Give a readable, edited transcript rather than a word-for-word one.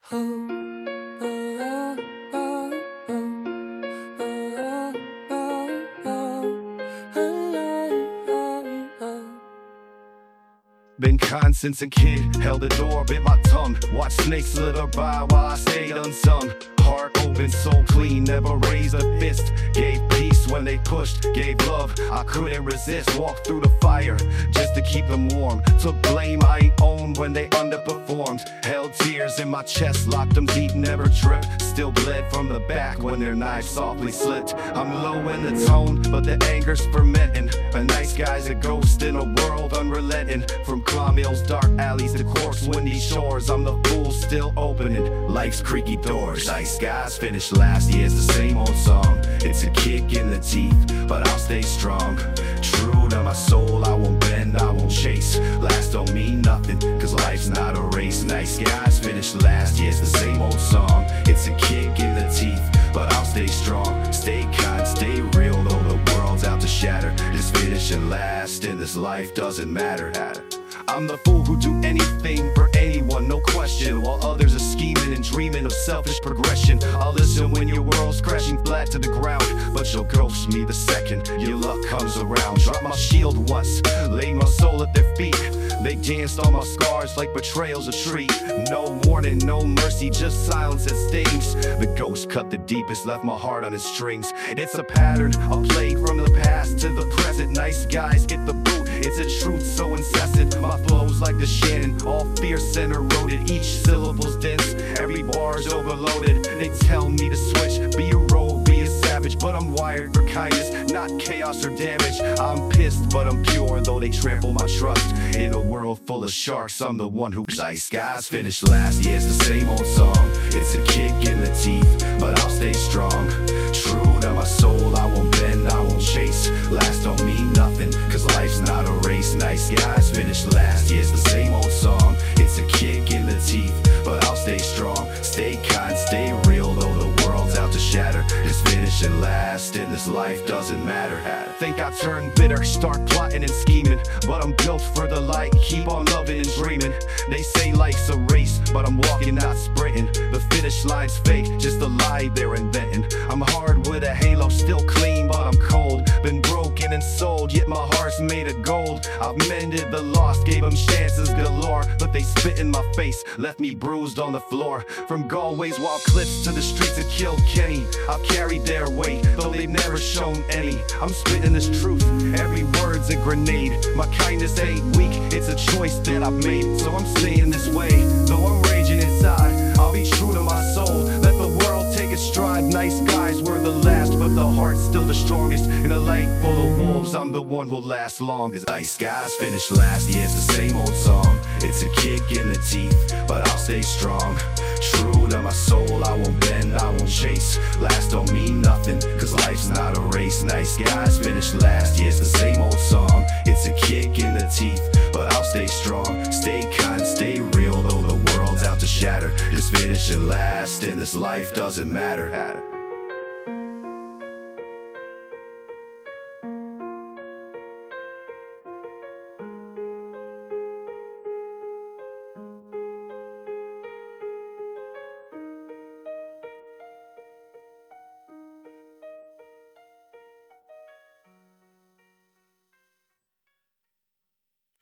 Been kind since a kid, held the door, bit my tongue. Watched snakes slither by while I stayed unsung. Heart open, soul clean, never raised a fist. Gave peace when they pushed, gave love, I couldn't resist. Walked through the fire, just to keep them warm. Took blame I ain't owned when they underperformed. Held tears in my chest, locked them deep, never tripped. Still bled from the back when their knives softly slipped. I'm low in the tone, but the anger's fermenting. A nice guy's a ghost in a world unrelenting. From Clonmill's dark alleys to Cork's windy shores, I'm the fool still opening life's creaky doors. Nice guys finish last, yeah, it's the same old song. It's a kick in the teeth, but I'll stay strong. True to my soul, I won't bend, I won't chase. Last don't mean nothing, cause life's not a race. Nice guys finish last, yeah, it's the same old song. It's a kick in the teeth, but I'll stay strong. Stay kind, stay real, though the world's out to shatter. Just finishing last in this life doesn't matter. I'm the fool who do anything for anyone, no question. While others are scheming and dreaming of selfish progression. I'll listen when your world's crashing flat to the ground, but you'll ghost me the second your luck comes around. Drop my shield once, laid my soul at their feet. They danced on my scars like betrayal's a treat. No warning, no mercy, just silence that stings. The ghost cut the deepest, left my heart on its strings. It's a pattern, a plague from the past to the present. Nice guys get the boot, it's a truth so incessant. My flow's like the Shannon, all fierce and eroded. Each syllable's dense, every bar's overloaded. They tell me to switch, be a rogue, be a savage, but I'm wired for kindness, not chaos or damage. I'm pissed, but I'm pure, though they trample my trust. In a world full of sharks, I'm the one who's nice guys finish last. Yeah, it's the same old song. It's a kick in the teeth, but I'll stay strong. True to my soul, I won't bend, I won't chase. Last don't mean nothing, cause life's not a race. Nice guys finish last, yeah, it's the same old song. It's a kick in the teeth, but I'll stay strong. Stay kind, stay real, though the world's out to shatter. Just finishing last in this life doesn't matter. Think I turn bitter, start plotting and scheming, but I'm built for the light, keep on loving and dreaming. They say life's a race, but I'm walking, not sprinting. The finish line's fake, just a lie they're inventing. I'm hard with a halo, still clean, but I'm cold. Been broken and sold, yet my heart's made of gold. I've mended the lost, gave them chances galore, but they spit in my face, left me bruised on the floor. From Galway's wild cliffs to the streets of Kilkenny, I've carried their weight, though they've never shown any. I'm spitting this truth, every word's a grenade. My kindness ain't weak, it's a choice that I've made. So I'm saying this way, though I'm raging inside, I'll be true to my soul, let the world take its stride. Nice guys were the last, but the heart's still the strongest. In a lake full of wolves, I'm the one who'll last long. As nice guys finish last, yeah, it's the same old song. It's a kick in the teeth, but I'll stay strong. True to my soul, I won't bend, I won't chase. Last don't mean nothing, cause life's not a race. Nice guys finish last, yeah, it's the same old song. It's a kick in the teeth, but I'll stay strong. Stay kind, stay real, though the world's out to shatter. Just finishing last in this life doesn't matter.